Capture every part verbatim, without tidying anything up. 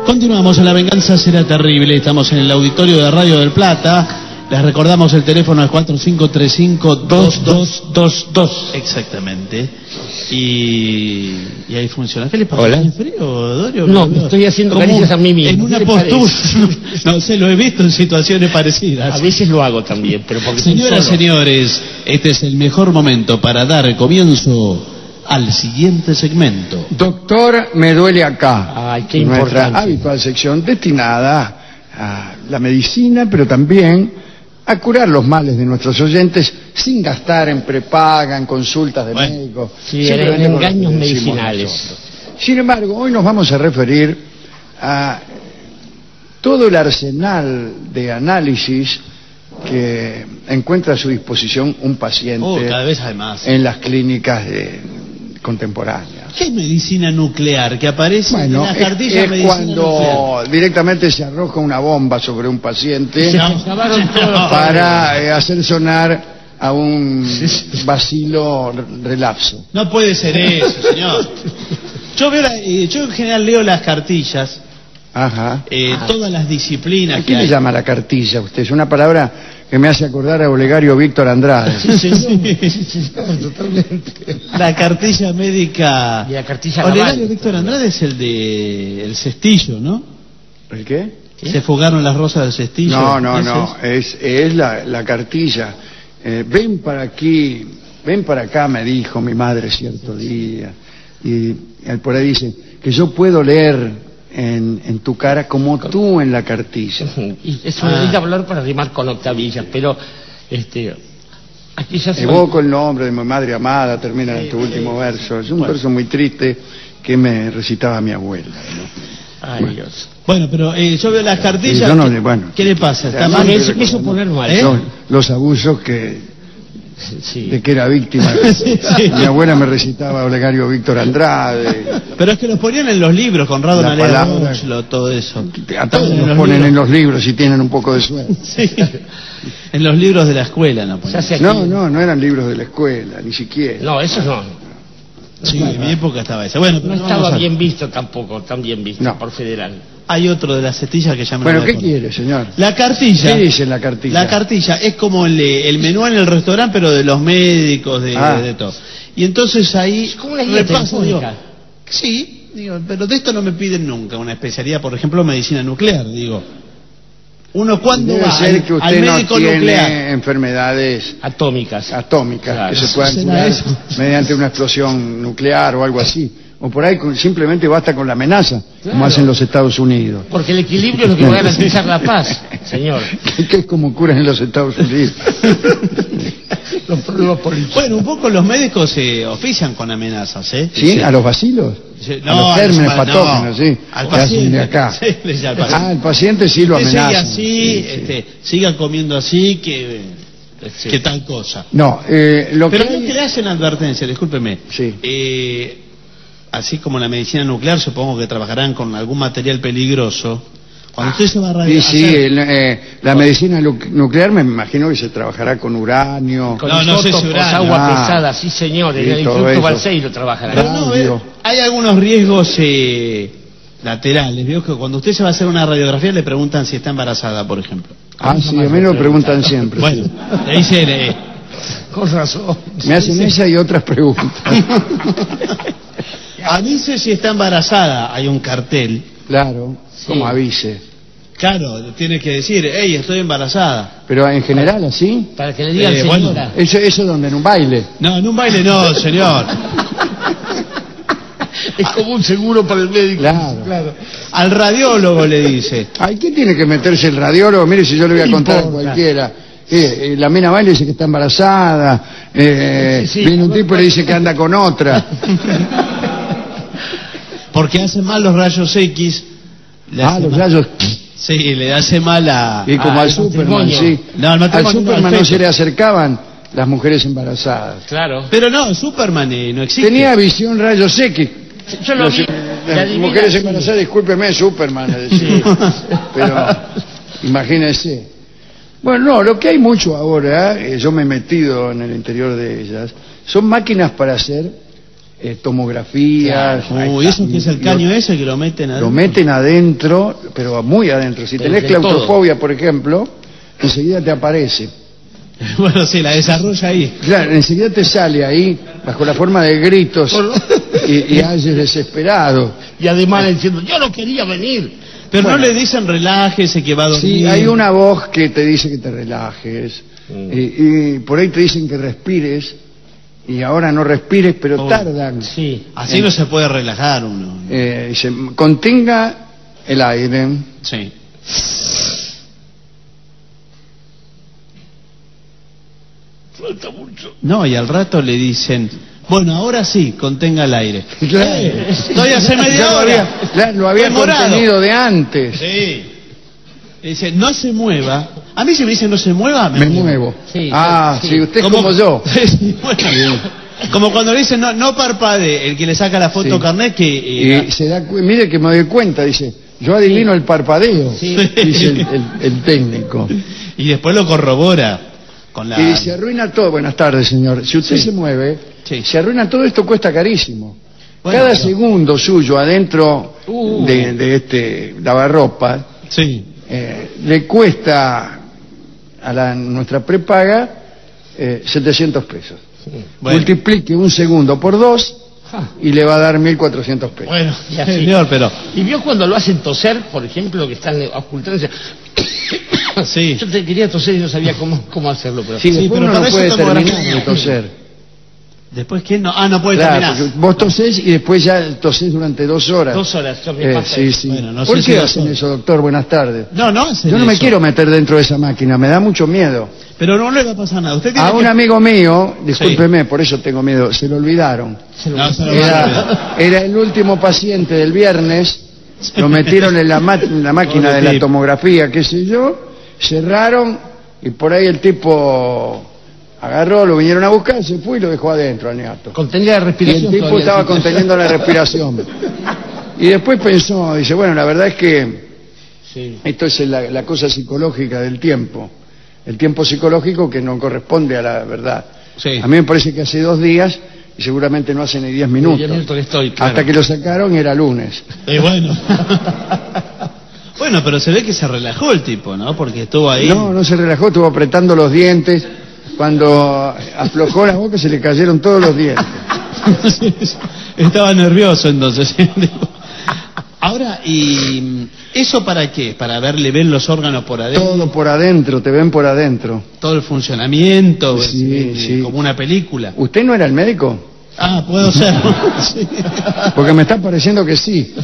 Continuamos en La Venganza Será Terrible. Estamos en el auditorio de Radio del Plata. Les recordamos el teléfono es cuatro cinco tres cinco, dos dos dos dos. Exactamente. Y, y ahí funciona. ¿Qué le pasa? Hola. ¿Tiene frío, Dorio? No, me estoy haciendo Como caricias a mí mismo. En una ¿Qué le postura. parece? No sé, lo he visto en situaciones parecidas. A veces lo hago también, pero porque estoy Señoras y solo. señores, este es el mejor momento para dar comienzo al siguiente segmento. Doctor, me duele acá. Ay, qué Nuestra importante. habitual sección destinada a la medicina, pero también a curar los males de nuestros oyentes sin gastar en prepaga, en consultas de Bueno, médicos. sí, simplemente en con lo que engaños decimos medicinales. nosotros. Sin embargo, hoy nos vamos a referir a todo el arsenal de análisis que encuentra a su disposición un paciente Oh, cada vez hay más. en las clínicas de- contemporáneas. ¿Qué es medicina nuclear? Que aparece Bueno, en las es, cartillas es medicina cuando nuclear. directamente se arroja una bomba sobre un paciente Se acabaron todos los para eh, hacer sonar a un vacilo relapso. No puede ser eso, señor. Yo, veo la- eh, yo en general leo las cartillas, Ajá. eh, todas las disciplinas ¿A que quién le hay. llama la cartilla usted? Es una palabra que me hace acordar a Olegario Víctor Andrade. Sí, señor. Sí, señor, totalmente. La cartilla médica. Y la cartilla Olegario Gaval. Víctor Andrade es el de el cestillo, ¿no? ¿El qué? ¿Qué? Se fugaron las rosas del cestillo. No, no, ¿Ese no. Es, es la, la cartilla. Eh, ven para aquí, ven para acá, me dijo mi madre cierto día. Y él por ahí dice que yo puedo leer en, en tu cara como tú en la cartilla. Y eso Ah. es hablar para rimar con octavillas, pero este aquí ya se Evoco el nombre de mi madre amada, termina en tu último verso. Es un verso muy triste que me recitaba mi abuela, ¿no? Ay, Dios. Bueno, pero eh, yo veo las cartillas. Sí, yo no ¿qué, le- bueno. ¿qué le pasa? ¿Está Además, mal? me me hizo- me hizo recordó, poner mal. ¿Eh? Los, los abusos que Sí. de que era víctima. Sí, sí. Mi abuela me recitaba Olegario Víctor Andrade. Pero es que los ponían en los libros, Conrado La Nalea palabra- Rochlo, todo eso. A todos En nos los ponen libros. en los libros si tienen un poco de suerte. Sí. En los libros de la escuela, ¿no? Ya sé aquí- No, no, no eran libros de la escuela, ni siquiera. No, eso no. Sí, en mi época estaba ese. Bueno, pero No no vamos estaba a- bien visto tampoco, tan bien visto No. por federal. Hay otro de las cestillas que ya me Bueno, lo ¿qué recuerdo. quiere, señor? La cartilla. ¿Qué dice en la cartilla? La cartilla es como el, eh, el menú en el restaurante, pero de los médicos, de, Ah. de todo. Y entonces ahí Es como una guía repaso, digo, telefónica. sí, digo, pero de esto no me piden nunca una especialidad, por ejemplo, medicina nuclear, digo. Uno cuándo Debe va ser al, que al usted no médico tiene nuclear. enfermedades Atómicas. atómicas Claro. que se puedan ¿Será curar eso? mediante una explosión nuclear o algo así. O por ahí con- simplemente basta con la amenaza, como Claro. hacen los Estados Unidos. Porque el equilibrio es lo que va a garantizar la paz, señor. Que es como curan en los Estados Unidos. Los problemas políticos. Bueno, un poco los médicos se ofician con amenazas, ¿eh? ¿Sí? ¿A los vacilos? Sí, a los gérmenes no, patógenos, sí. Al que hacen paciente. de acá. Sí, le dice al paciente. Ah, el paciente sí lo Usted sigue amenaza. así, Sí, sí. este, siga comiendo así, que, Sí. que tal cosa. No, eh, lo Pero que no hay- que le hacen advertencia, discúlpeme. Sí. Eh, así como la medicina nuclear, supongo que trabajarán con algún material peligroso. Cuando usted se va a Sí, radiar. sí, el, eh, la medicina lu- nuclear me imagino que se trabajará con uranio. Con No, no sé si isótopos, uranio. agua Ah. pesada, sí señor. Sí, En el todo Instituto eso. Balseiro trabajan. Pero no, radio. eh, hay algunos riesgos eh, laterales. Veo que cuando usted se va a hacer una radiografía le preguntan si está embarazada, por ejemplo. Ah, sí, a mí me lo preguntan siempre. Bueno, sí. le dicen, eh, Con razón. Me hacen esa y otras preguntas. avise si está embarazada. Hay un cartel. Claro, Sí. como avise. Claro, tiene que decir, hey, estoy embarazada. Pero en general así. Para que le digan Eh, bueno. señora. Eso, eso donde en un baile. No, en un baile no, señor. Es como un seguro para el médico. Claro. Al radiólogo le dice. Ay, ¿qué tiene que meterse el radiólogo? Mire si yo le voy a ¿Qué contar a importa? cualquiera. Eh, eh, la mina baile dice que está embarazada. eh, Sí, sí. viene un tipo y le dice que anda con otra. Porque hace mal los rayos X. Le Ah, hace los mal- rayos. Sí, le hace mal a... Y como a- al Superman, matrimonio. sí. No, el al matrimonio no, Superman al no feto. se le acercaban las mujeres embarazadas. Claro. Pero no, Superman eh, no existe. Tenía visión rayos X. Yo lo Los- vi. las la adivina, mujeres sí. embarazadas, discúlpeme, Superman, le decía. Pero imagínese. Bueno, no, lo que hay mucho ahora, eh, yo me he metido en el interior de ellas, son máquinas para hacer eh, tomografías. Claro. Uy, eso que es el caño lo, ese que lo meten adentro. Lo meten adentro, pero muy adentro. Si tenés claustrofobia, por ejemplo, enseguida te aparece. Bueno, sí, la desarrolla ahí. Claro, enseguida te sale ahí, bajo la forma de gritos y, y ayes desesperado. Y además diciendo, yo no quería venir. Pero bueno, no le dicen relájese que va a dormir. Sí, hay una voz que te dice que te relajes. Mm. Y, y por ahí te dicen que respires. Y ahora no respires, pero oh, tardan. Sí. Así en, no se puede relajar uno. Eh, dice, contenga el aire. Sí. Falta mucho. No, y al rato le dicen, bueno, ahora sí, contenga el aire. Claro. Eh, estoy hace media hora. Había, claro, lo había contenido de antes. Sí. Le dice, no se mueva. A mí si me dicen no se mueva, me, me muevo. muevo. Sí, ah, sí, sí, usted es como, como yo. Sí, bueno, sí. Como cuando le dicen no, no parpadee, el que le saca la foto sí. carnet que... Eh, y se da, mire que me doy cuenta, dice, yo adivino sí. el parpadeo, sí. dice el, el, el técnico. Y después lo corrobora. Con la... Y se arruina todo. Buenas tardes, señor. Si usted sí. se mueve, sí. se arruina todo. Esto cuesta carísimo. Bueno, cada pero... segundo suyo adentro uh. de, de este lavarropa sí. eh, le cuesta a la, nuestra prepaga eh, setecientos pesos. Sí. Bueno. Multiplique un segundo por dos y le va a dar mil cuatrocientos pesos. Bueno, ya señor, pero... ¿Y vio cuando lo hacen toser, por ejemplo, que están ocultando? Sí. Yo te quería toser y no sabía cómo, cómo hacerlo. Pero... Sí, sí, pero uno no puede terminar de toser. ¿Después quién no? Ah, no puede claro, terminar. Vos tosés y después ya tosés durante dos horas. Dos horas, yo me eh, pasa sí, sí. Bueno, no ¿Por sé qué si hacen eso, doctor? Buenas tardes. No, no hacen Yo no me eso. quiero meter dentro de esa máquina, me da mucho miedo. Pero no le va a pasar nada. Usted tiene a que... un amigo mío, discúlpeme, sí. por eso tengo miedo, se lo olvidaron. Se lo... No, se lo era, era el último paciente del viernes, lo metieron en la, en la máquina de la tomografía, qué sé yo, cerraron y por ahí el tipo agarró, lo vinieron a buscar, se fue y lo dejó adentro al neato. Contenía la respiración. Y el tipo estaba conteniendo la respiración. Y después pensó, dice, bueno, la verdad es que sí. esto es la, la cosa psicológica del tiempo. El tiempo psicológico que no corresponde a la verdad. Sí. A mí me parece que hace dos días y seguramente no hace ni diez minutos. diez minutos que estoy, claro. Hasta que lo sacaron era lunes. Y bueno. Bueno, pero se ve que se relajó el tipo, ¿no? Porque estuvo ahí. No, no se relajó, estuvo apretando los dientes. Cuando aflojó la boca se le cayeron todos los dientes. Estaba nervioso entonces. Ahora, ¿y eso para qué? ¿Para verle ven los órganos por adentro? Todo por adentro, te ven por adentro. Todo el funcionamiento, sí, es, sí. como una película. ¿Usted no era el médico? Ah, puedo ser. Sí. Porque me está pareciendo que sí.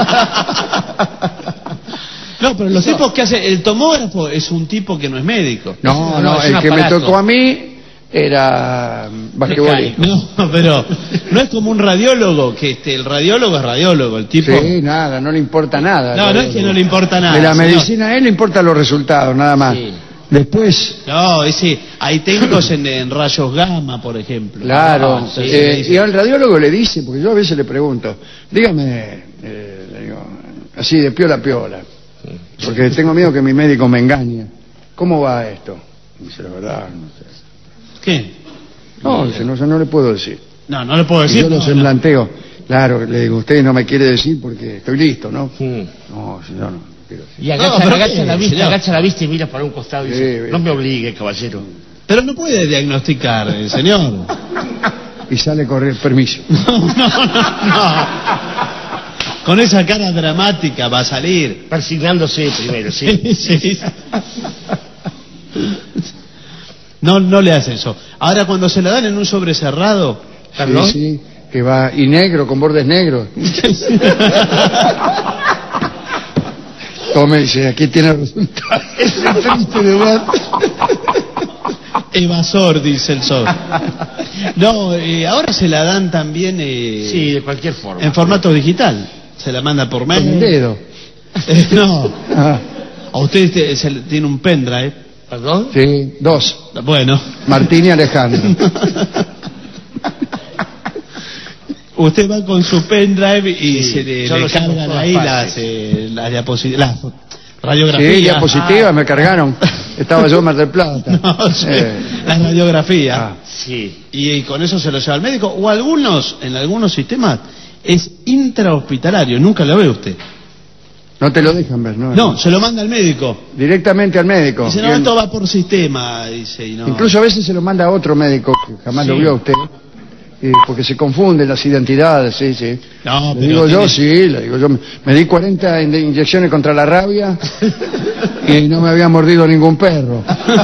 No, pero los tipos que hacen... El tomógrafo es un tipo que no es médico. No, no, no el que me tocó a mí era basquetbolista. No, pero no es como un radiólogo, que este, el radiólogo es radiólogo, el tipo... Sí, nada, no le importa nada. No, no es que no le importa nada. De la medicina a él le importan los resultados, nada más. Sí. Después... No, sí, hay técnicos en, en rayos gamma, por ejemplo. Claro, no, sí, eh, y al radiólogo le dice, porque yo a veces le pregunto, dígame, eh, le digo, así de piola a piola, porque tengo miedo que mi médico me engañe. ¿Cómo va esto? Dice, la verdad, no sé. ¿Qué? No, dice, no, no le puedo decir. No, no le puedo decir. Y yo lo no, semblanteo. No. Claro, le digo, usted no me quiere decir porque estoy listo, ¿no? Sí. No, señor, no. Quiero decir. Y agacha, no, agacha, la vista, agacha la vista y mira para un costado y dice, sí, no me obligue, caballero. Pero no puede diagnosticar, eh, señor. Y sale a correr, permiso. No, no, no, no. Con esa cara dramática va a salir. Persignándose primero, sí. Sí. No, no le hace eso. Ahora, cuando se la dan en un sobre cerrado... ¿Perdón? Sí, sí, que va, y negro, con bordes negros. Tome, dice, aquí tiene el resultado. Es triste de ver. Evasor, dice el sol. No, eh, ahora se la dan también... Eh, sí, de cualquier forma. En formato digital. Se la manda por mail. ¿Con el dedo? Eh, no. Ah. A usted te, se, tiene un pendrive. ¿Perdón? Sí, dos. Bueno. Martín y Alejandro. Usted va con su pendrive y sí, se le, le cargan ahí las, eh, las diapositivas, las radiografías. Sí, diapositivas, ah. me cargaron. estaba yo en Mar del Plata. No, sí, Eh, la radiografía. ah. Sí. Y, y con eso se lo lleva al médico. O algunos, en algunos sistemas, es intrahospitalario. Nunca lo ve usted. No te lo dejan ver, ¿no? No, se lo manda al médico. Directamente al médico. Dice, Y no, él- esto va por sistema. Dice, y no. Incluso a veces se lo manda a otro médico que jamás Sí. lo vio a usted. eh, porque se confunden las identidades, sí, sí. No, le pero digo yo, tiene- sí, le digo yo. Me, me di cuarenta in- inyecciones contra la rabia y no me había mordido ningún perro.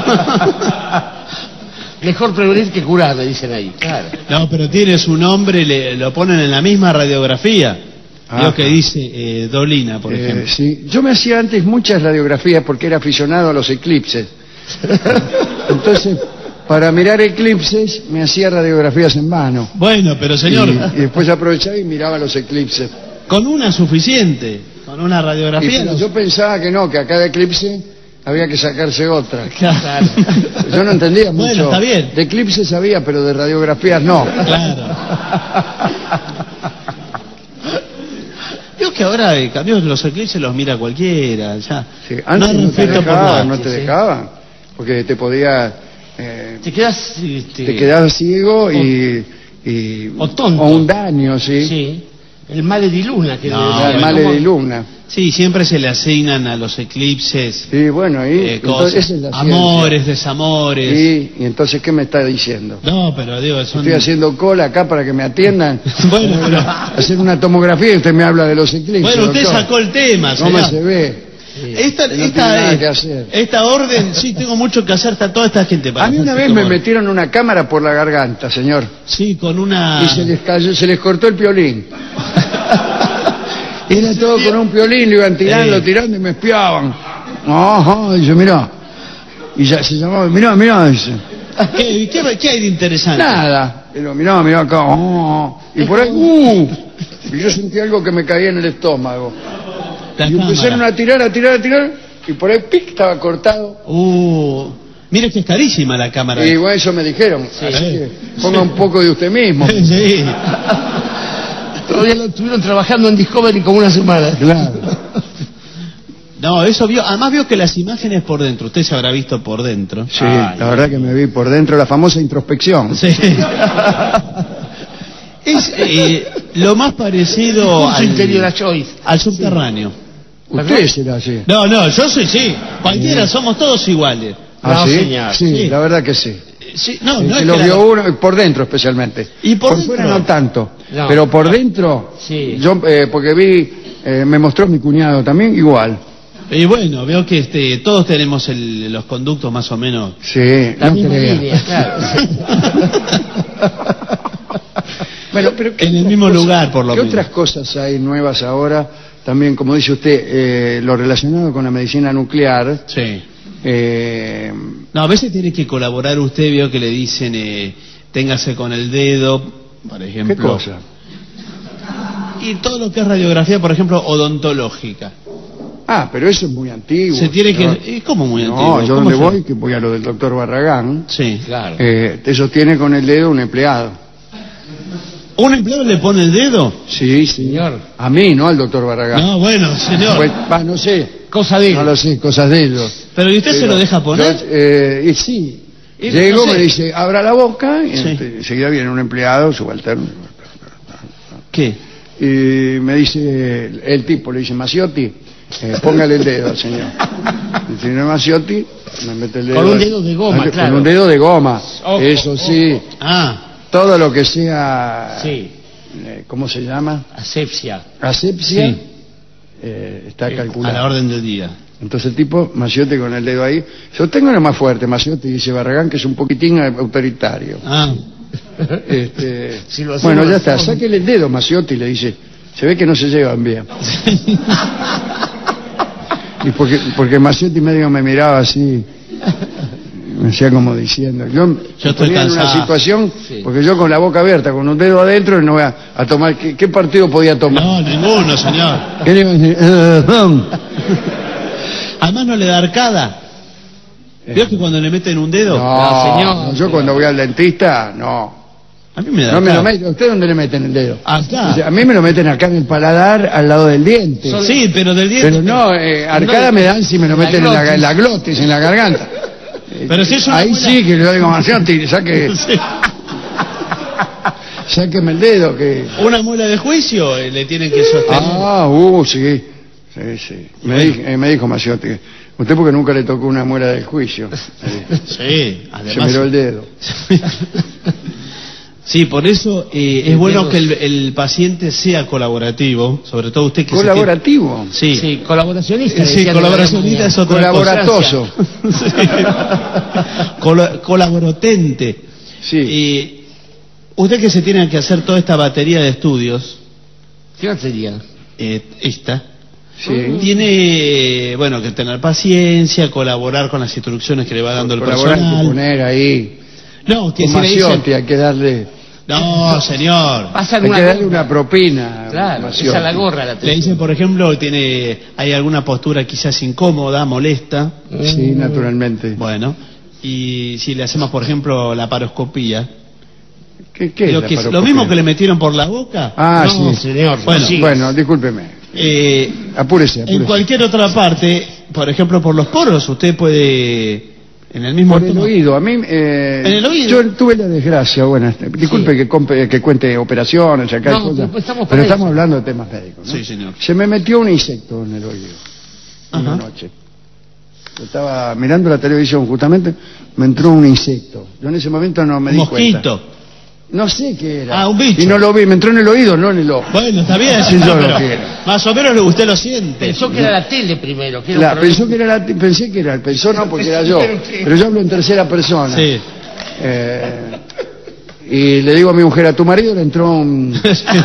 Mejor prevenir que curar, le dicen ahí. Claro. No, pero tiene su nombre, le, lo ponen en la misma radiografía. Ajá. Lo que dice eh, Dolina, por Eh, ejemplo. sí. Yo me hacía antes muchas radiografías porque era aficionado a los eclipses. Entonces, para mirar eclipses me hacía radiografías en mano. Bueno, pero Y, señor, y después aprovechaba y miraba los eclipses. con una suficiente, con una Y, radiografía. pero los- yo pensaba que no, que a cada eclipse había que sacarse otra. Claro. Yo no entendía mucho. Bueno, está bien. De eclipses sabía, pero de radiografías no. Claro. Digo que ahora eh, cambió, los eclipses los mira cualquiera, ya. Sí, no antes hay no, te respeto por nada. dejaban, no te Sí, sí. dejaban, porque te podía... eh, Te quedas... Este, te quedabas ciego y, y... o tonto. o un daño, sí. Sí. El male di luna. Que No, le- Al bueno, male ¿cómo? de luna. Sí, siempre se le asignan a los eclipses Sí, bueno, ahí... eh, entonces, cosas, esa es la amores, desamores. ciencia. Sí, y entonces, ¿qué me está diciendo? No, pero digo, son... Estoy haciendo cola acá para que me atiendan. Bueno, pero... Hacer una tomografía y usted me habla de los eclipses. Bueno, usted doctor. sacó el tema, ¿Cómo señor. se ve? Esta, Que no esta, tiene nada eh, que hacer. esta orden, sí, tengo mucho que hacer, está toda esta gente para A mí una hacerse vez me como- metieron una cámara por la garganta, señor. Sí, con una... Y se les cayó, se les cortó el piolín. Era todo con un piolín, lo iban tirando, Sí. tirando y me espiaban. Ajá, dice, mirá. Y ya se llamaba, mirá, mirá, dice. ¿Qué, qué, qué hay de interesante? Nada. Pero mirá, mirá acá. oh. Y por ahí, uh. Y yo sentí algo que me caía en el estómago. La Y empezaron cámara. a tirar, a tirar, a tirar. Y por ahí, pic, estaba cortado. Uh, mire que es carísima la cámara. Y bueno, eso me dijeron. Sí. Así que ponga un poco de usted mismo. Sí. Todavía lo estuvieron trabajando en Discovery como una semana. Claro. No, eso vio, además vio que las imágenes por dentro, usted se habrá visto por dentro. Sí, Ay. la verdad que me vi por dentro, la famosa introspección. Sí. Es eh, lo más parecido Curso interior a al, Joyce. al subterráneo. Usted será así. No, no, yo soy sí. Cualquiera, somos todos iguales. ¿Ah, No, sí? señor. Sí, Sí. la verdad que sí. Eh, Sí, no, El no que es lo que la- vio uno, por dentro especialmente. ¿Y por dentro? fuera no tanto. No. Pero por dentro, Sí. yo, eh, porque vi, eh, me mostró mi cuñado también, igual. Y bueno, veo que este, todos tenemos el- los conductos más o menos. Sí, La no misma crea. línea, claro. Bueno, pero ¿qué En el otras mismo cosas- lugar, por lo ¿Qué menos. otras cosas hay nuevas ahora? También, como dice usted, eh, lo relacionado con la medicina nuclear. Sí. eh, No, a veces tiene que colaborar usted, veo que le dicen, eh, téngase con el dedo, por ejemplo. ¿Qué cosa? Y todo lo que es radiografía, por ejemplo, odontológica. Ah, pero eso es muy antiguo. Se tiene señor. que... ¿Es como muy No, antiguo? yo ¿Cómo donde se- voy, que voy a lo del doctor Barragán, Sí. Claro. eh, te sostiene con el dedo un empleado. ¿Un empleado le pone el dedo? Sí, Señor. A mí, no al doctor Barragán. No, bueno, señor. Pues, va, no sé, Cosa de él. no lo sé, cosas de ellos. Pero ¿y usted se Pero lo deja poner? yo, eh, y sí. Y Llego, no sé. me dice, abra la boca, y Sí. este, enseguida viene un empleado, subalterno. ¿Qué? Y me dice, el, el tipo le dice, Maciotti, eh, póngale el dedo al señor. El señor Maciotti me mete el dedo. Con un dedo de goma, Con claro. un dedo de goma, Ojo, eso sí. Ah, Todo lo que sea, Sí. eh, ¿cómo se llama? Asepsia. Asepsia, Sí. eh, está a calculado. la orden del día. Entonces el tipo, Maciotti con el dedo ahí, yo tengo lo más fuerte, Maciotti dice Barragán, que es un poquitín autoritario. Ah, Este, Si lo hacemos bueno, ya de está, forma- sáquele el dedo, Maciotti, le dice, se ve que no se llevan bien. Y porque, porque Maciotti medio me miraba así, me decía como diciendo, yo, me estoy ponía en una cansado. situación, Sí. porque yo con la boca abierta, con un dedo adentro, no voy a, a tomar, ¿qué, qué partido podía tomar? no, ninguno, señor. ¿Qué le iba a decir? Eh, hum. Además no le da arcada. ¿Vio que cuando le meten un dedo? No, No, señor. no, yo cuando voy al dentista, no. A mí me da No me acá. lo meten. ¿Usted dónde le meten el dedo? Acá. O sea, a mí me lo meten acá en el paladar, al lado del diente. Sí, pero del diente. Pero no, eh, arcada me dan si me lo meten en la, en la glotis, en la garganta. Pero si es una Ahí muela- sí que le digo, Maciotti, saque, Sí. sáqueme el dedo que... Una muela de juicio eh, le tienen que sostener. Ah, uh, sí. Sí, sí. Me, Bueno. dijo, eh, me dijo Maciotti, usted porque nunca le tocó una muela del juicio. Eh, Sí, Se además. miró el dedo. Sí, por eso eh, es bueno que el, el paciente sea colaborativo, sobre todo usted que Colaborativo. se tiene... Sí, Sí, colaboracionista. sí, decía colaboracionista es otra Colaboratoso. cosa. Sí. Colo- colaborotente. Sí. Eh, usted que se tiene que hacer toda esta batería de estudios, ¿Qué sería? eh, esta, Sí. tiene, bueno, que tener paciencia, colaborar con las instrucciones que le va dando el Colaborar, hay que personal. poner ahí. No, que Con si le dicen... Maciotti, hay que darle, No, señor. Pasan hay una que darle gorra. una propina. Claro, Maciotti. esa es la gorra la Le dicen, por ejemplo, tiene hay alguna postura quizás incómoda, molesta. Sí, naturalmente. Bueno, y si le hacemos, por ejemplo, la paroscopía, ¿Qué, qué es lo, la que, lo paroscopía? mismo que le metieron por la boca, Ah, No, sí. señor. Bueno, sí. Bueno, discúlpeme. eh, Apúrese, apúrese. en cualquier otra parte, por ejemplo, por los poros, usted puede, en el mismo Por el tono- oído, a mí... eh, ¿En el oído? Yo tuve la desgracia, bueno, disculpe Sí. que, compe- que cuente operaciones acá, y No, cosas, pero estamos para pero eso. estamos hablando de temas médicos, ¿no? Sí, señor. Se me metió un insecto en el oído, una Ajá. noche. Yo estaba mirando la televisión justamente, me entró un insecto. Yo en ese momento no me Un di cuenta. mosquito. No sé qué era. Ah, un bicho. Y no lo vi, me entró en el oído, no en el ojo. Bueno, está bien, Sí, no, yo lo pero quiero. más o menos usted lo siente. Pensó que era la tele primero. Que era un Claro, problema. pensó que era la, pensé que era, pensó no porque era yo, pero yo hablo en tercera persona. Sí. Eh, y le digo a mi mujer, a tu marido le entró un,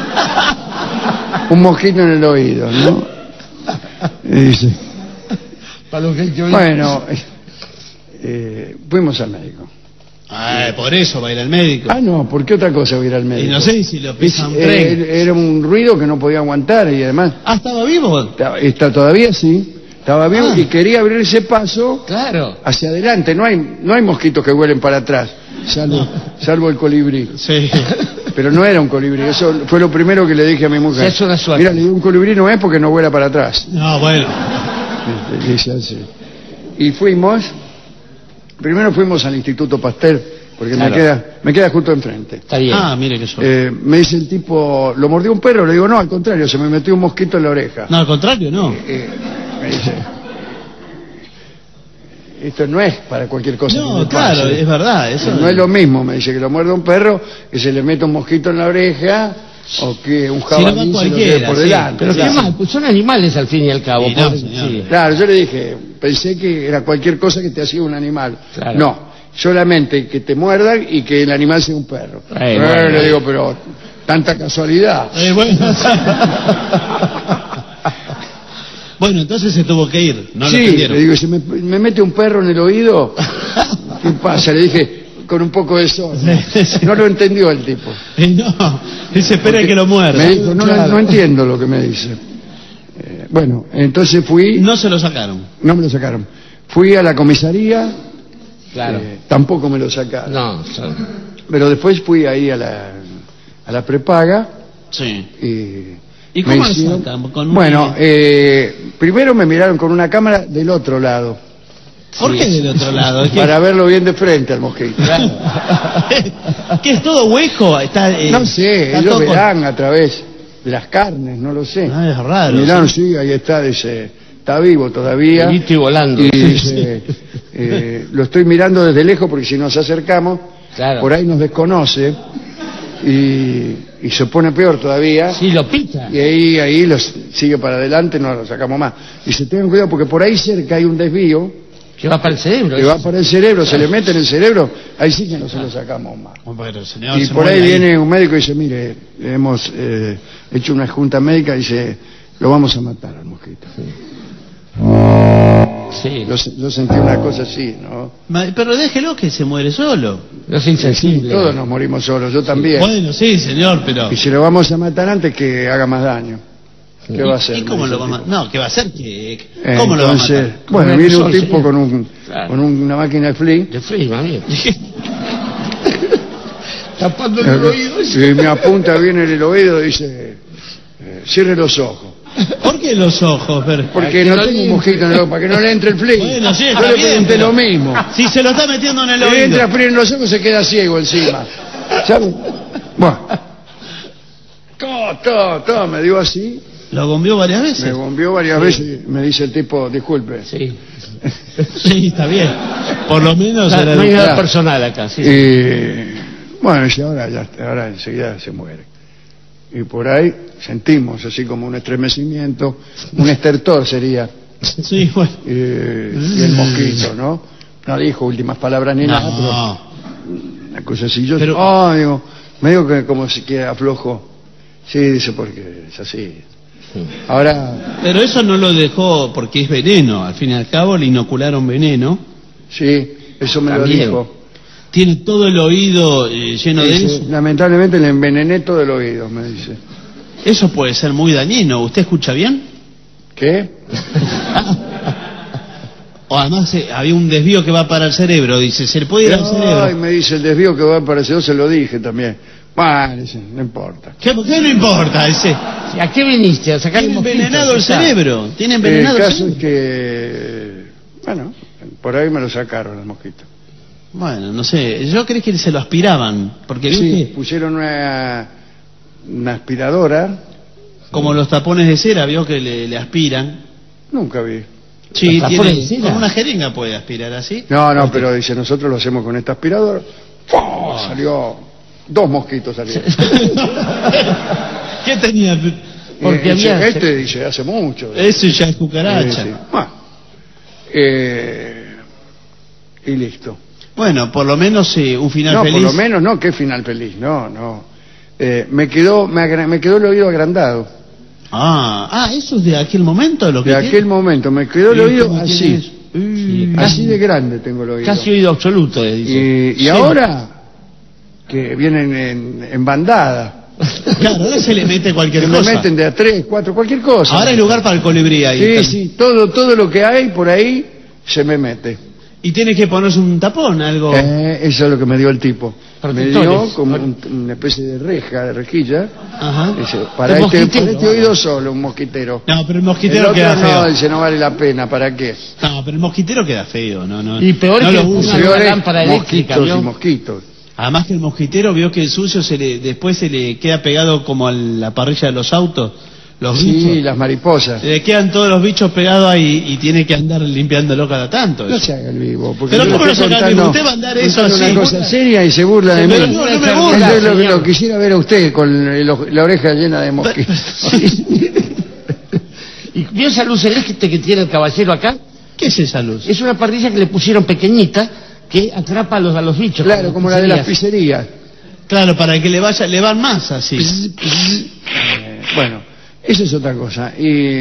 un mosquito en el oído, ¿no? Y dice, Para lo que hay que oír. bueno, eh, fuimos al médico. Ah, por eso va a ir al médico. Ah, no, ¿por qué otra cosa voy a ir al médico? Y no sé si lo pisa un Eh, tren. Era un ruido que no podía aguantar y además Ah, ¿estaba vivo? está, está todavía sí, estaba vivo Ah. y quería abrirse paso Claro. hacia adelante. No hay, no hay mosquitos que vuelen para atrás, salvo, salvo el colibrí. Sí. Pero no era un colibrí, eso fue lo primero que le dije a mi mujer. Sí, es una suerte. Mira, le digo, un colibrí no es porque no vuela para atrás. No, bueno. Le dice así. Y fuimos, primero fuimos al Instituto Pasteur, porque Claro. me queda me queda justo enfrente. Está bien. Ah, mire que yo. Eh, me dice el tipo, ¿lo mordió un perro? Le digo, no, al contrario, se me metió un mosquito en la oreja. No, al contrario, no. Eh, me dice, esto no es para cualquier cosa. que No, le claro, pase. es verdad. Eso No es lo mismo, me dice, que lo muerde un perro, que se le mete un mosquito en la oreja, o que un Si no va jabalí se lo cualquiera, lleve por sí, delante. Pero claro. qué mal, pues son animales al fin y al cabo. Y no, por- señor. sí. Claro, yo le dije, pensé que era cualquier cosa que te hacía un animal. Claro. No, solamente que te muerdan y que el animal sea un perro. Eh, Eh, bueno. le digo, pero tanta casualidad. Eh, bueno, bueno, entonces se tuvo que ir. No lo Sí, entendieron. le digo, si me, me mete un perro en el oído, ¿qué pasa? Le dije, con un poco de sol. Sí, sí. No lo entendió el tipo. Eh, no, él se espera que lo muerda. Me dijo, no, Claro. no entiendo lo que me dice. Eh, bueno, entonces fui, No se lo sacaron. no me lo sacaron. Fui a la comisaría, Claro. eh, tampoco me lo sacaron. No, son- Pero después fui ahí a la, a la prepaga Sí. y... ¿Y me cómo lo hicieron- sacan? ¿Con un- Bueno, eh, primero me miraron con una cámara del otro lado, ¿Por qué del otro lado? ¿Qué, para verlo bien de frente al mosquito. ¿Qué es todo hueco? Está, eh, No sé, está ellos todo con- verán a través de las carnes, no lo sé. Ah, es raro. Miraron, sí, ahí está, dice, está vivo todavía. Viniste volando. Y dice, eh, lo estoy mirando desde lejos porque si nos acercamos, Claro. por ahí nos desconoce y, y se pone peor todavía. Sí, lo pita. Y ahí, ahí los sigue para adelante, no lo sacamos más. Dice, tengan cuidado porque por ahí cerca hay un desvío Que va para el cerebro. que va para el cerebro, se le mete en el cerebro, ahí sí que no se lo sacamos más. Bueno, señor, Y se por ahí muere viene un médico y dice, mire, hemos eh, hecho una junta médica y dice, lo vamos a matar al mosquito. Sí. Yo, se- yo sentí una cosa así, ¿no? Ma- Pero déjelo que se muere solo. No es insensible. Todos nos morimos solos, yo también. Bueno, sí, señor, pero... Y si lo vamos a matar antes que haga más daño. ¿Qué va a hacer? ¿Y cómo me lo dice va a el matar? tipo. No, ¿qué va a hacer? ¿Qué- ¿Cómo lo va a Entonces, matar? bueno, Con viene el un sol, tipo sí. con, un, Claro. con una máquina de flick. De frío, amigo. tapándole el oído. Y me apunta bien en el oído y dice, eh, cierre los ojos. ¿Por qué los ojos? Pero... Porque no tengo un mosquito en el ojo, para que no le entre el frío. Bueno, sí, yo está le bien, pregunté pero- lo mismo. Si se lo está metiendo en el Le oído. entra frío en los ojos, se queda ciego encima. ¿Sabes? Bueno. Todo, todo, todo me dio así. ¿Lo bombeó varias Me veces? bombeó varias veces y me dice el tipo, disculpe. Sí. Sí, está bien. Por lo menos Claro, era no hay nada claro. personal acá. Sí. Y bueno, y ahora, ya, ahora enseguida se muere. Y por ahí sentimos así como un estremecimiento, un estertor sería. Sí, bueno. Eh, y el mosquito, ¿no? No dijo últimas palabras ni nada, pero No. una cosa así. Yo, Pero- oh, digo, me digo que como si que aflojo. Sí, dice, porque es así. Ahora, Pero eso no lo dejó porque es veneno. Al fin y al cabo le inocularon veneno. sí, eso me lo También. dijo. Tiene todo el oído eh, lleno de Dice, eso. lamentablemente le envenené todo el oído, me dice. Eso puede ser muy dañino. ¿Usted escucha bien? ¿Qué? O además eh, había un desvío que va para el cerebro. Dice, se le puede ir al Ay, cerebro. me dice el desvío que va a aparecer, yo se lo dije también. Bueno, dice, no importa. ¿Qué, ¿Qué no importa? Ese, ¿A qué viniste? ¿A sacar tiene el mosquito? envenenado el ¿Qué tal? cerebro. Tiene El envenenado el caso es cerebro. que, bueno, por ahí me lo sacaron los mosquitos. Bueno, no sé. Yo creí que se lo aspiraban. Porque vio Sí, que, pusieron una, una aspiradora, como los tapones de cera, vio que le, le aspiran. nunca vi. Sí, ¿Los tiene, tapones de cera? con una jeringa puede aspirar así. No, no, pero dice, nosotros lo hacemos con esta aspiradora. ¡Fua! Salió, dos mosquitos salieron. ¿Qué tenía? Porque Y dice, había- este dice, hace mucho. Ese ya es Sí, cucaracha. sí. Bueno, eh, y listo. Bueno, por lo menos eh, un final No, feliz. por lo menos no, qué final feliz, no, no. Eh, me quedó me, agra- me quedó el oído agrandado. Ah, ah, eso es de aquel momento lo que De tiene? aquel momento, me quedó el ¿Y oído cómo así. tienes? Sí, Así de grande tengo el oído. Casi oído absoluto, eh, dice. Y, y Sí. ahora, que vienen en, en bandada, Claro, ahora se le mete cualquier que me cosa. meten de a tres, cuatro, cualquier cosa. Ahora hay lugar para el colibrí ahí. Sí, Está- sí, todo, todo lo que hay por ahí se me mete. Y tiene que ponerse un tapón, algo. Eh, eso es lo que me dio el tipo. Me Protectores. dio como un- una especie de reja, de rejilla. Ajá. Dice, para El este, mosquitero, para este oído solo, un mosquitero. No, pero el El mosquitero otro queda no, feo. dice, no vale la pena, ¿para qué? No, pero el mosquitero queda feo, no, no. Y peor no que lo le usa. pongan- Peor es lámpara eléctrica, mosquitos ¿vio? y mosquitos. Además que el mosquitero vio que el sucio se le, después se le queda pegado como a la parrilla de los autos, los Sí, bichos. las mariposas. Se le quedan todos los bichos pegados ahí y tiene que andar limpiándolo cada tanto. No eso. se haga el vivo. Porque Pero yo ¿cómo le no estoy se haga el vivo? contando- Usted va a andar eso contando así. una cosa seria y se burla de Pero mí. no, no me Yo burla, lo, señor. lo quisiera ver a usted con el oj- la oreja llena de mosquitos. ¿Y vio esa luz celeste que tiene el caballero acá? ¿Qué es esa luz? Es una parrilla que le pusieron pequeñita que atrapa a los, a los bichos. Claro, como la de las pizzerías. pizzerías. Claro, para que le vaya, le van más así. Eh, bueno, eso es otra cosa. Y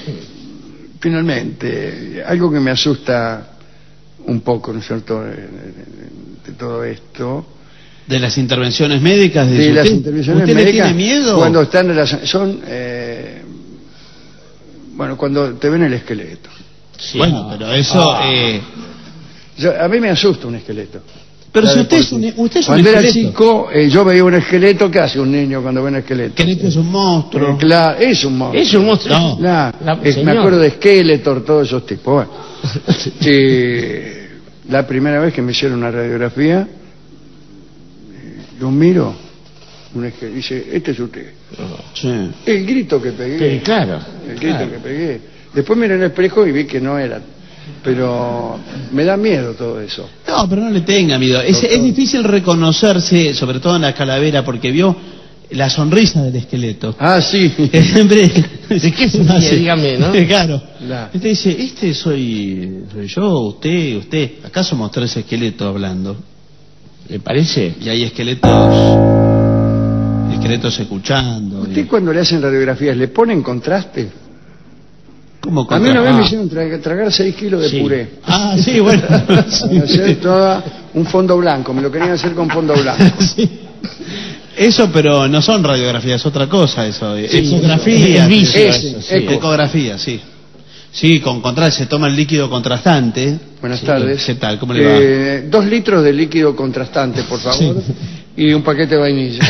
finalmente, algo que me asusta un poco, ¿no es cierto?, de, de- de todo esto, De las intervenciones médicas. de ¿Usted- las intervenciones ¿Usted médicas, le tiene miedo? cuando están relacionadas, son, eh, bueno, cuando te ven el esqueleto. Sí. Bueno, pero eso... Ah. eh, Yo- a mí me asusta un esqueleto. pero si ¿Sabe usted por es un, qué? usted es un Cuando era esqueleto. chico, eh, yo veía un esqueleto. ¿Qué hace un niño cuando ve un esqueleto? ¿Cree que es un monstruo? Eh, claro, es un monstruo. Es un monstruo. No. Nah, La- es- me señor. acuerdo de Skeletor, todos esos tipos. Bueno, eh, la primera vez que me hicieron una radiografía, eh, lo miro, un esqueleto, dice, este es usted. Sí. El grito que pegué, Sí, claro. el grito claro. que pegué. Después miré en el espejo y vi que no era. Pero me da miedo todo eso. No, pero no le tenga miedo. Es, Doctor. es difícil reconocerse, sobre todo en la calavera, porque vio la sonrisa del esqueleto. Ah, sí. Siempre... ¿De qué se ríe? Dígame, ¿no? Claro. La- Este dice, este soy, soy yo, usted, usted. Acá somos tres esqueletos hablando. ¿Le parece? Y hay esqueletos... Esqueletos escuchando. ¿Usted y- cuando le hacen radiografías le ponen contraste? ¿Cómo A mí una contra- vez Ah. me hicieron tragar, tragar seis kilos de Sí. puré. Ah, sí, bueno. Para hacer toda un fondo blanco, me lo querían hacer con fondo blanco. Sí. Eso, pero no son radiografías, es otra cosa eso. Sí, Ecografía. es vicio Ese, eso, sí. eco. Ecografía, sí. Sí, con contraste, se toma el líquido contrastante. Buenas Sí. tardes. ¿Qué tal? ¿Cómo le va? Eh, dos litros de líquido contrastante, por favor. Sí. Y un paquete de vainilla.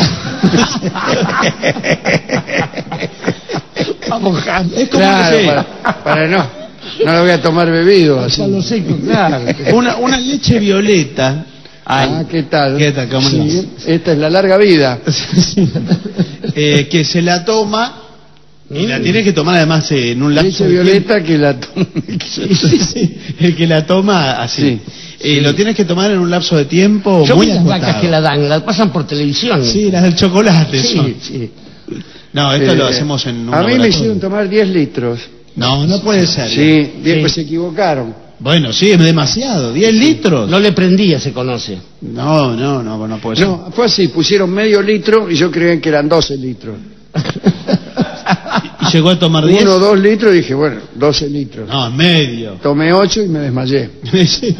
Vamos, Es como Claro, que- para, para no. No lo voy a tomar bebido. Así. Palo seco, claro. una, una leche violeta. Ay, Ah, ¿qué tal? ¿Qué tal? ¿Cómo le Sí, esta es la larga vida. Sí. Eh, que se la toma y la tiene que tomar además eh, en un lapso Leche de violeta que la tome. tiempo. Sí, sí, sí. El que la toma así. Sí. Eh, Lo tienes que tomar en un lapso de tiempo Yo muy vi las acotado. vacas que la dan, las pasan por televisión. Sí, las del chocolate son. sí, sí. No, esto lo Eh, hacemos en un A mí me laboratorio. hicieron tomar diez litros. No, no puede ser. Sí, diez, Sí. pues se equivocaron. Bueno, sí, es demasiado. ¿diez litros? No le prendía, se conoce. No, no, no, no puede ser. No, fue así, pusieron medio litro y yo creía que eran doce litros. ¿Y llegó a tomar diez? Uno, dos litros y dije, bueno, doce litros. No, medio. Tomé ocho y me desmayé. Sí.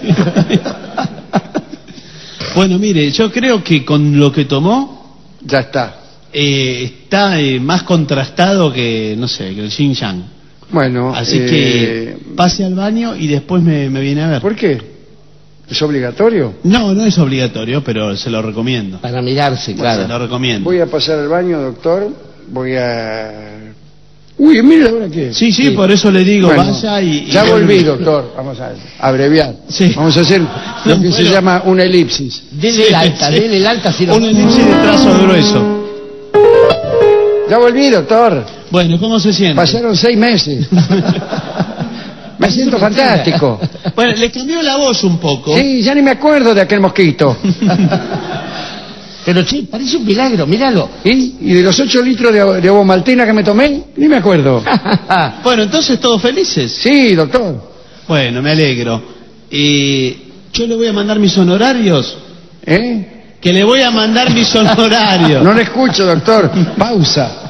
Bueno, mire, yo creo que con lo que tomó Ya está. eh, está eh, más contrastado que, no sé, que el Xing Yang. Bueno, Así eh, que pase al baño y después me, me viene a ver. ¿por qué? ¿Es obligatorio? No, no es obligatorio, pero se lo recomiendo. Para mirarse, Se claro. lo recomiendo. Voy a pasar al baño, doctor. Voy a... Uy, mire ahora qué. Sí, sí, por eso le digo, Bueno, vaya y... y ya vuelve. volví, doctor. Vamos a abreviar. Sí. Vamos a hacer lo que se Bueno. llama una elipsis. Dele el alta, Sí. dele el alta si no. Una elipsis de trazo grueso. Ya volví, doctor. Bueno, ¿cómo se siente? Pasaron seis meses. Me siento fantástico. Bueno, le cambió la voz un poco. Sí, ya ni me acuerdo de aquel mosquito. Pero che, parece un milagro, míralo. ¿Y, y de los ocho litros de, de ovomaltina que me tomé, ni me acuerdo. Bueno, entonces todos felices. Sí, doctor. Bueno, me alegro. Y yo le voy a mandar mis honorarios. ¿Eh? Que le voy a mandar mis honorarios. No le escucho, doctor. Pausa.